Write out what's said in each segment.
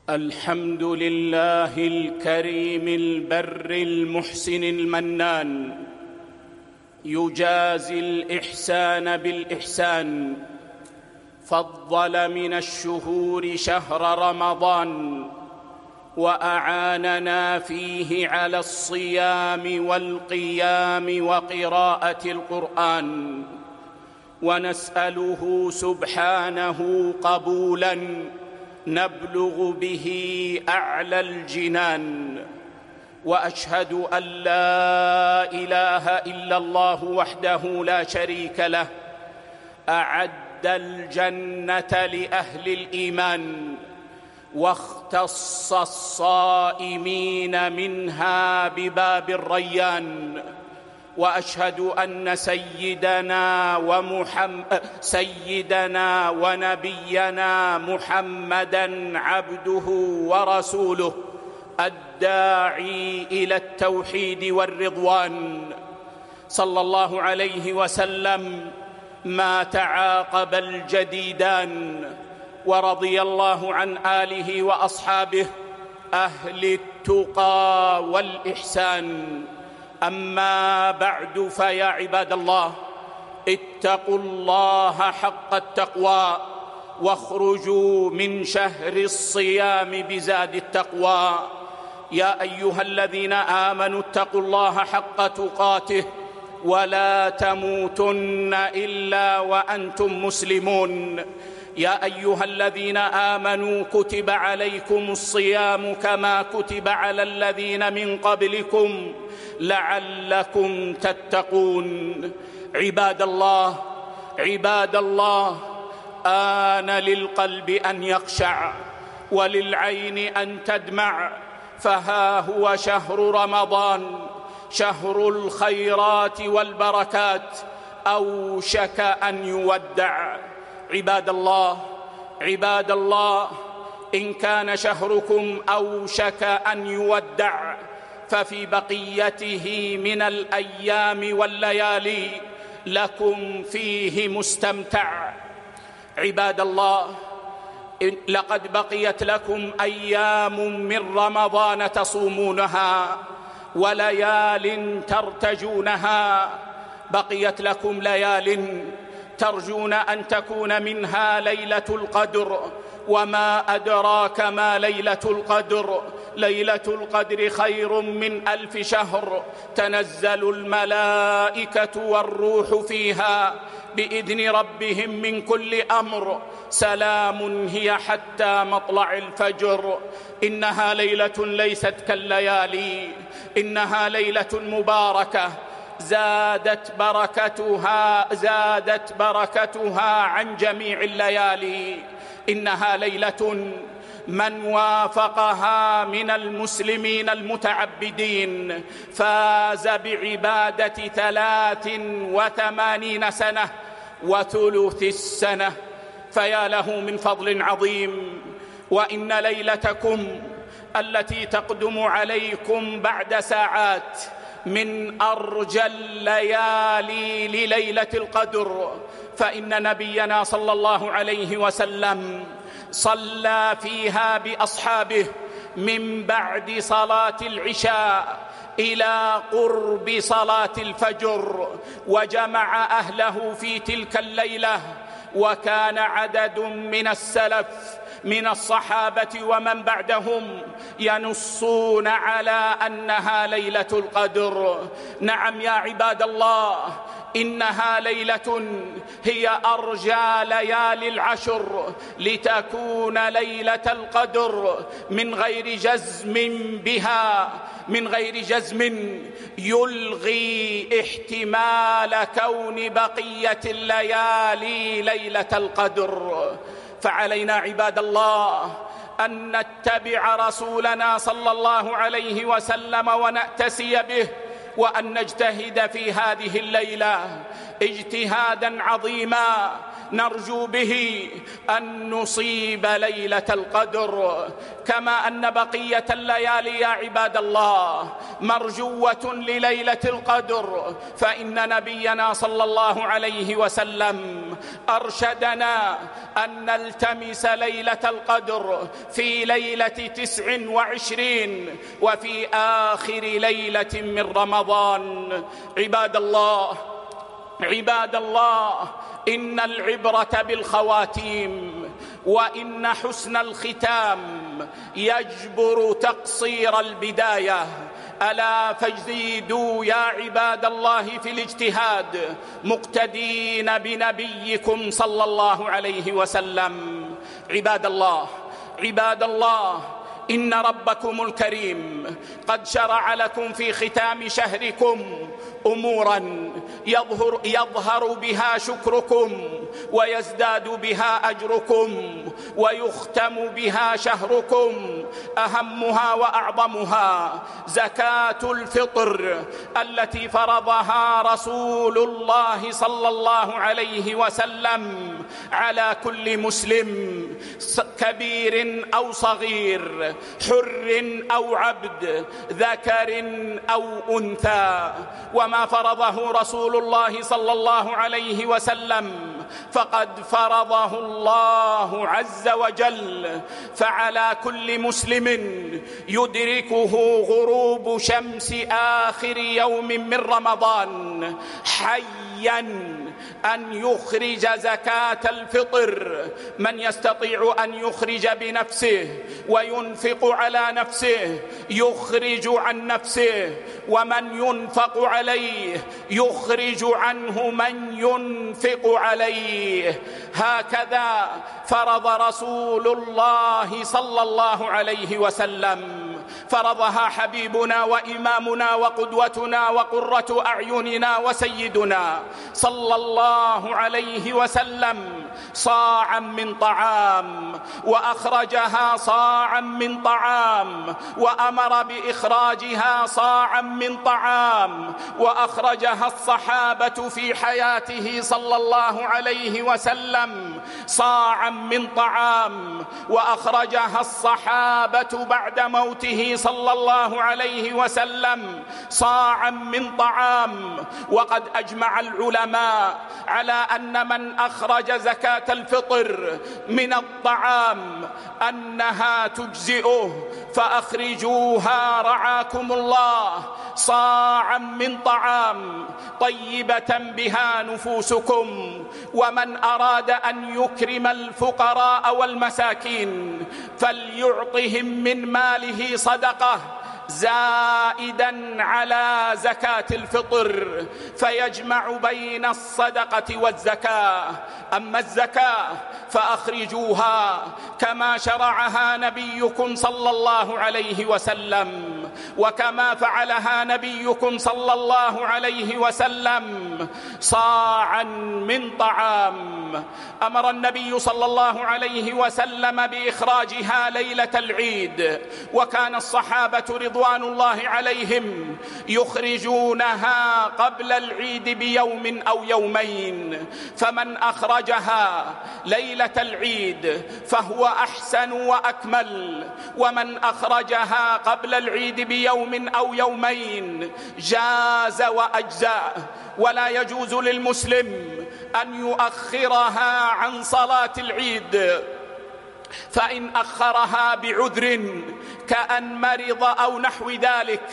الحمد لله الكريم البر المحسن المنان، يجازي الإحسان بالإحسان. فضل من الشهور شهر رمضان، وأعاننا فيه على الصيام والقيام وقراءة القرآن، ونسأله سبحانه قبولاً نبلغ به أعلى الجنان. وأشهد أن لا إله إلا الله وحده لا شريك له، أعد الجنة لأهل الإيمان، واختص الصائمين منها بباب الريان. وأشهد أن سيدنا ونبينا محمدًا عبده ورسوله، الداعي إلى التوحيد والرضوان، صلى الله عليه وسلم ما تعاقب الجديدان. ورضي الله عن آله وأصحابه أهل التقى والإحسان. أما بعد، فيا عباد الله، اتقوا الله حق التقوى، واخرجوا من شهر الصيام بزاد التقوى. يا أيها الذين آمنوا اتقوا الله حق تقاته، ولا تموتن إلا وأنتم مسلمون. يا أيها الذين آمنوا كتب عليكم الصيام كما كتب على الذين من قبلكم لعلكم تتقون. عباد الله، آن للقلب أن يخشع، وللعين أن تدمع. فها هو شهر رمضان، شهر الخيرات والبركات، أوشك أن يودع. عباد الله، إن كان شهركم أوشك أن يودع، ففي بقيته من الأيام والليالي لكم فيه مستمتع. عباد الله، لقد بقيت لكم أيام من رمضان تصومونها، وليال ترتجونها. بقيت لكم ليال ترجون أن تكون منها ليلة القدر، وما أدراك ما ليلة القدر. ليلة القدر خير من 1000 شهر، تنزل الملائكة والروح فيها بإذن ربهم من كل أمر، سلام هي حتى مطلع الفجر. إنها ليلة ليست كالليالي، إنها ليلة مباركة زادت بركتها عن جميع الليالي. إنها ليلة من وافقها من المسلمين المتعبدين فاز بعبادة 83 سنة وثلث السنة، فيا له من فضل عظيم. وإن ليلتكم التي تقدم عليكم بعد ساعات من أرجى الليالي لليلة القدر، فإن نبينا صلى الله عليه وسلم صلى فيها بأصحابه من بعد صلاة العشاء إلى قرب صلاة الفجر، وجمع أهله في تلك الليلة. وكان عدد من السلف من الصحابة ومن بعدهم ينصون على أنها ليلة القدر. نعم يا عباد الله، إنها ليلة هي أرجى ليالي العشر، لتكون ليلة القدر من غير جزم بها، من غير جزم يلغي احتمال كون بقية الليالي ليلة القدر. فعلينا عباد الله أن نتبع رسولنا صلى الله عليه وسلم ونأتسي به، وأن نجتهد في هذه الليلة اجتهادا عظيما نرجو به أن نصيب ليلة القدر، كما أن بقية الليالي يا عباد الله مرجوة لليلة القدر، فإن نبينا صلى الله عليه وسلم أرشدنا أن نلتمس ليلة القدر في ليلة 29 وفي آخر ليلة من رمضان. عباد الله، إن العبرة بالخواتيم، وإن حسن الختام يجبر تقصير البداية. ألا فازيدوا يا عباد الله في الاجتهاد مقتدين بنبيكم صلى الله عليه وسلم. عباد الله، إن ربكم الكريم قد شرع لكم في ختام شهركم أمورا يظهر بها شكركم ويزداد بها أجركم ويختم بها شهركم. أهمها وأعظمها زكاة الفطر التي فرضها رسول الله صلى الله عليه وسلم على كل مسلم، كبير أو صغير، حر أو عبد، ذكر أو أنثى. وما فرضه رسول الله صلى الله عليه وسلم فقد فرضه الله عز وجل، فعلى كل مسلم يدركه غروب شمس آخر يوم من رمضان حياً أن يخرج زكاة الفطر. من يستطيع أن يخرج بنفسه وينفق على نفسه يخرج عن نفسه، ومن ينفق عليه يخرج عنه من ينفق عليه. هكذا فرض رسول الله صلى الله عليه وسلم، فرضها حبيبنا وإمامنا وقدوتنا وقرة أعيننا وسيدنا صلى الله عليه وسلم صاعا من طعام، وأخرجها صاعا من طعام، وأمر بإخراجها صاعا من طعام، وأخرجها الصحابة في حياته صلى الله عليه وسلم صاعا من طعام، وأخرجها الصحابة بعد موته صلى الله عليه وسلم صاعا من طعام. وقد أجمع العلماء على أن من أخرج زكاة الفطر من الطعام أنها تجزئه، فأخرجوها رعاكم الله صاعا من طعام طيبة بها نفوسكم. ومن أراد أن يكرم الفقراء والمساكين فليعطهم من ماله صدقة زائدا على زكاة الفطر، فيجمع بين الصدقة والزكاة. أما الزكاة فأخرجوها كما شرعها نبيكم صلى الله عليه وسلم، وكما فعلها نبيكم صلى الله عليه وسلم صاعا من طعام. أمر النبي صلى الله عليه وسلم بإخراجها ليلة العيد، وكان الصحابة رضوان الله عليهم يخرجونها قبل العيد بيوم أو يومين، فمن أخرجها ليلة العيد فهو أحسن وأكمل، ومن أخرجها قبل العيد بيوم أو يومين جاز وأجزاء. ولا يجوز للمسلم أن يؤخرها عن صلاة العيد، فإن أخرها بعذر كأن مرض أو نحو ذلك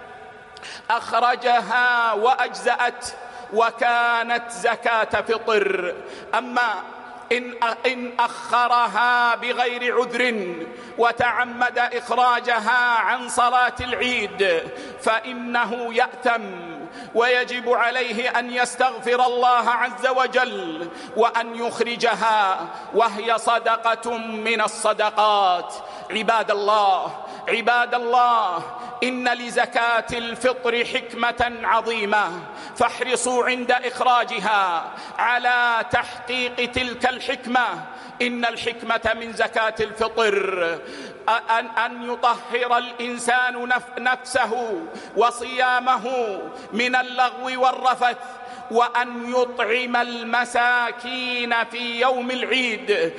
أخرجها وأجزأت وكانت زكاة فطر. أما إن أخرها بغير عذر وتعمد إخراجها عن صلاة العيد فإنه يأثم، ويجب عليه أن يستغفر الله عز وجل وأن يخرجها وهي صدقة من الصدقات. عباد الله، إن لزكاة الفطر حكمة عظيمة، فاحرصوا عند إخراجها على تحقيق تلك الحكمة. إن الحكمة من زكاة الفطر أن يطهر الإنسان نفسه وصيامه من اللغو والرفث وأن يطعم المساكين في يوم العيد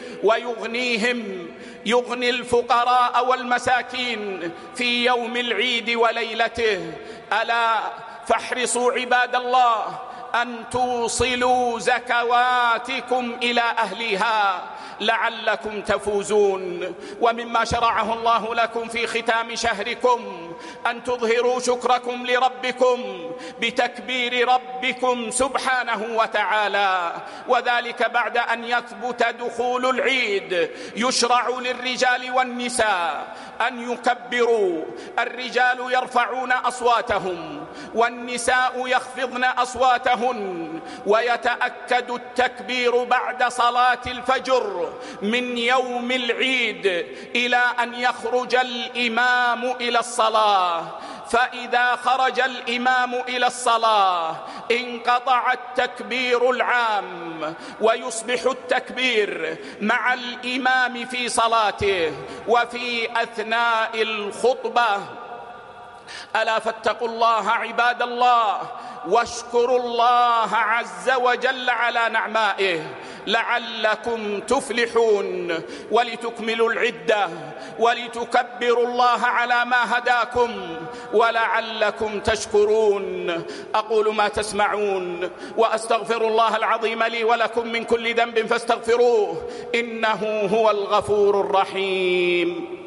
يغني الفقراء والمساكين في يوم العيد وليلته. ألا فاحرصوا عباد الله أن توصلوا زكواتكم إلى أهلها لعلكم تفوزون. ومما شرعه الله لكم في ختام شهركم أن تظهروا شكركم لربكم بتكبير ربكم سبحانه وتعالى، وذلك بعد أن يثبت دخول العيد. يشرع للرجال والنساء أن يكبروا، الرجال يرفعون أصواتهم والنساء يخفضن أصواتهن، ويتأكد التكبير بعد صلاة الفجر من يوم العيد إلى أن يخرج الإمام إلى الصلاة. فإذا خرج الإمام إلى الصلاة انقطع التكبير العام، ويصبح التكبير مع الإمام في صلاته وفي أثناء الخطبة. ألا فاتقوا الله عباد الله، واشكروا الله عز وجل على نعمائه لعلكم تفلحون، ولتكملوا العدة، ولتكبروا الله على ما هداكم، ولعلكم تشكرون. أقول ما تسمعون، وأستغفر الله العظيم لي ولكم من كل ذنب فاستغفروه، إنه هو الغفور الرحيم.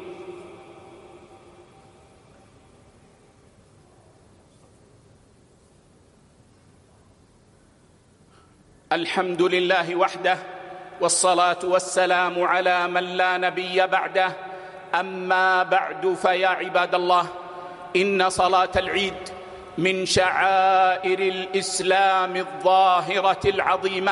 الحمد لله وحده، والصلاة والسلام على من لا نبي بعده. أما بعد، فيا عباد الله، إن صلاة العيد من شعائر الإسلام الظاهرة العظيمة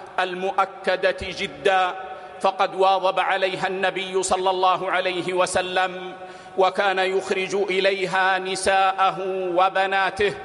المؤكدة جدا، فقد واظب عليها النبي صلى الله عليه وسلم، وكان يخرج إليها نساءه وبناته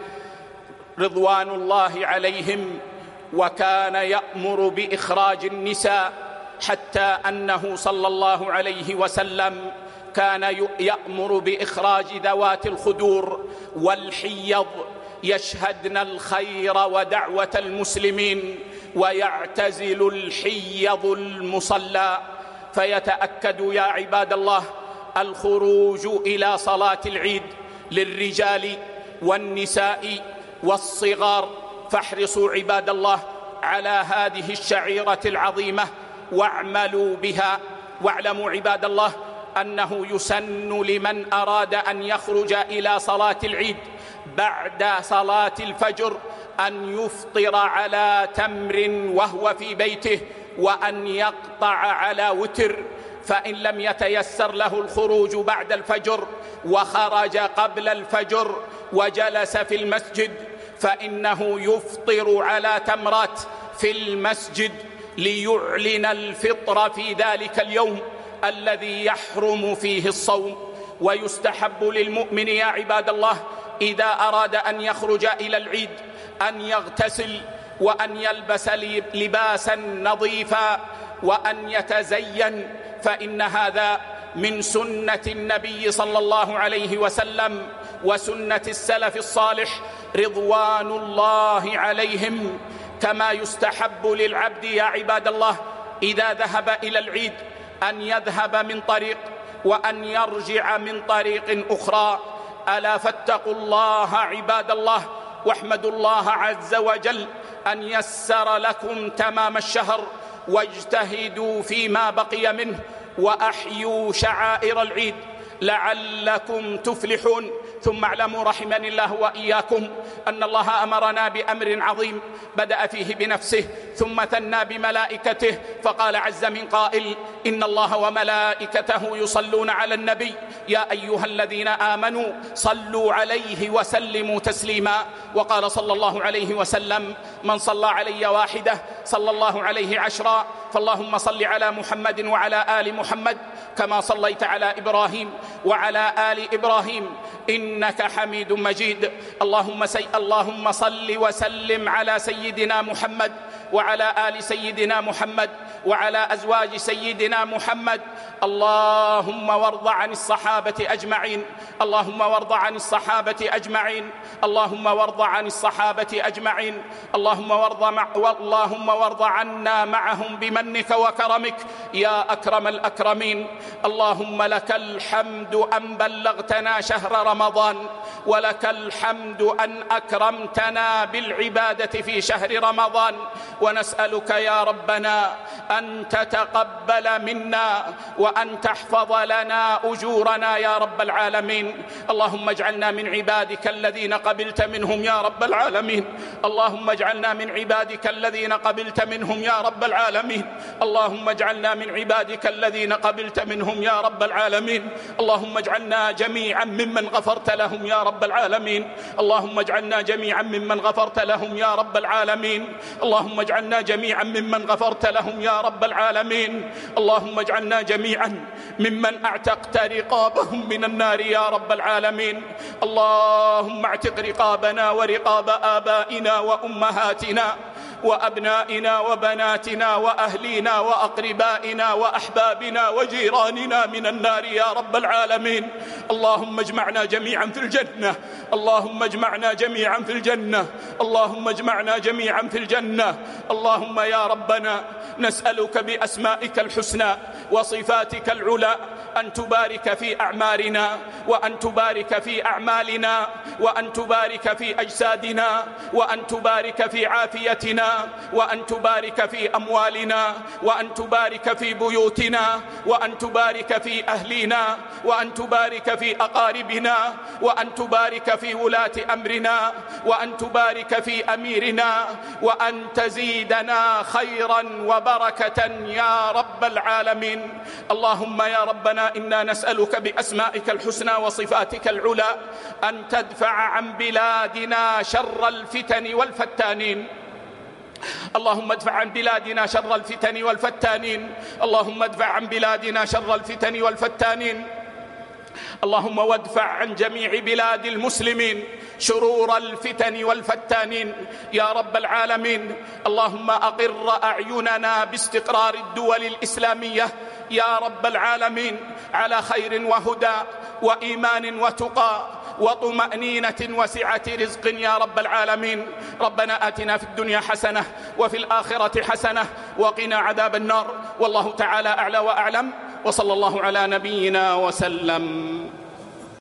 رضوان الله عليهم، وكان يأمر بإخراج النساء، حتى أنه صلى الله عليه وسلم كان يأمر بإخراج ذوات الخدور والحيض يشهدن الخير ودعوة المسلمين، ويعتزل الحيض المصلى. فيتأكد يا عباد الله الخروج إلى صلاة العيد للرجال والنساء والصغار. فاحرصوا عباد الله على هذه الشعيرة العظيمة واعملوا بها. واعلموا عباد الله أنه يسن لمن أراد أن يخرج إلى صلاة العيد بعد صلاة الفجر أن يفطر على تمر وهو في بيته، وأن يقطع على وتر. فإن لم يتيسر له الخروج بعد الفجر وخرج قبل الفجر وجلس في المسجد، فإنه يفطر على تمرات في المسجد ليعلن الفطر في ذلك اليوم الذي يحرم فيه الصوم. ويستحب للمؤمن يا عباد الله إذا أراد أن يخرج إلى العيد أن يغتسل، وأن يلبس لباسا نظيفا، وأن يتزين، فإن هذا من سنة النبي صلى الله عليه وسلم وسنة السلف الصالح رضوان الله عليهم. كما يستحب للعبد يا عباد الله إذا ذهب إلى العيد أن يذهب من طريق وأن يرجع من طريق أخرى. ألا فاتقوا الله عباد الله، واحمدوا الله عز وجل أن يسر لكم تمام الشهر، واجتهدوا فيما بقي منه، وأحيوا شعائر العيد لعلكم تفلحون. ثم اعلموا رحمني الله وإياكم أن الله أمرنا بأمر عظيم بدأ فيه بنفسه ثم ثنى بملائكته، فقال عز من قائل: إن الله وملائكته يصلون على النبي يا أيها الذين آمنوا صلوا عليه وسلموا تسليما. وقال صلى الله عليه وسلم: من صلى علي واحدة صلى الله عليه عشرا. فاللهم صل على محمد وعلى آل محمد كما صليت على إبراهيم وعلى آل إبراهيم إنك حميد مجيد. اللهم صل وسلم على سيدنا محمد وعلى آل سيدنا محمد وعلى أزواج سيدنا محمد. اللهم وارض عن الصحابة أجمعين، اللهم وارض عن الصحابة أجمعين، اللهم وارض عن الصحابة أجمعين، اللهم وارض عنا معهم بمنك وكرمك يا أكرم الأكرمين. اللهم لك الحمد أن بلغتنا شهر رمضان، ولك الحمد أن أكرمتنا بالعبادة في شهر رمضان، ونسألك يا ربنا أن تتقبل منا وأن تحفظ لنا أجورنا يا رب العالمين. اللهم اجعلنا من عبادك الذين قبلت منهم يا رب العالمين، اللهم اجعلنا من عبادك الذين قبلت منهم يا رب العالمين، اللهم اجعلنا من عبادك الذين قبلت منهم يا رب العالمين. اللهم اجعلنا جميعا ممن غفرت لهم يا رب العالمين، اللهم اجعلنا جميعا ممن غفرت لهم يا رب العالمين، اللهم اجعلنا جميعا ممن غفرت لهم يا رب العالمين، اللهم اجعلنا جميعا ممن اعتقت رقابهم من النار يا رب العالمين. اللهم اعتق رقابنا ورقاب آبائنا وأمهاتنا وأبنائنا وبناتنا وأهلينا وأقربائنا وأحبابنا وجيراننا من النار يا رب العالمين. اللهم اجمعنا جميعا في الجنة، اللهم اجمعنا جميعا في الجنة، اللهم اجمعنا جميعا في الجنة. اللهم يا ربنا نسألك بأسمائك الحسنى وصفاتك العلى أن تبارك في أعمارنا، وأن تبارك في أعمالنا، وأن تبارك في أجسادنا، وأن تبارك في عافيتنا، وأن تبارك في أموالنا، وأن تبارك في بيوتنا، وأن تبارك في أهلنا، وأن تبارك في أقاربنا، وأن تبارك في ولاة أمرنا، وأن تبارك في أميرنا، وأن تزيدنا خيرا وبركة يا رب العالمين. اللهم يا ربنا إنا نسألك بأسمائك الحسنى وصفاتك العلى أن تدفع عن بلادنا شر الفتن والفتانين. اللهم ادفع عن بلادنا شر الفتن والفتانين، اللهم ادفع عن بلادنا شر الفتن والفتانين. اللهم وادفع عن جميع بلاد المسلمين شرور الفتن والفتانين يا رب العالمين. اللهم أقر أعيننا باستقرار الدول الإسلامية يا رب العالمين على خير وهدى وإيمان وتقى وطمأنينة وسعة رزق يا رب العالمين. ربنا آتنا في الدنيا حسنة وفي الآخرة حسنة وقنا عذاب النار، والله تعالى أعلى وأعلم، وصلى الله على نبينا وسلم.